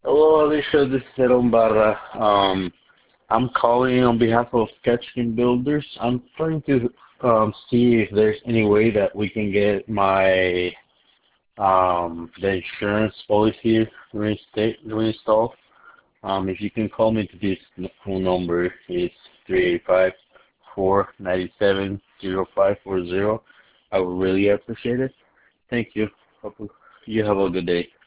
Hello, Alicia. This is Aaron Barra. I'm calling on behalf of Catchkin Builders. I'm trying to see if there's any way that we can get my the insurance policy reinstalled. If you can call me to this phone number, it's 385-497-0540. I would really appreciate it. Thank you. Hope you have a good day.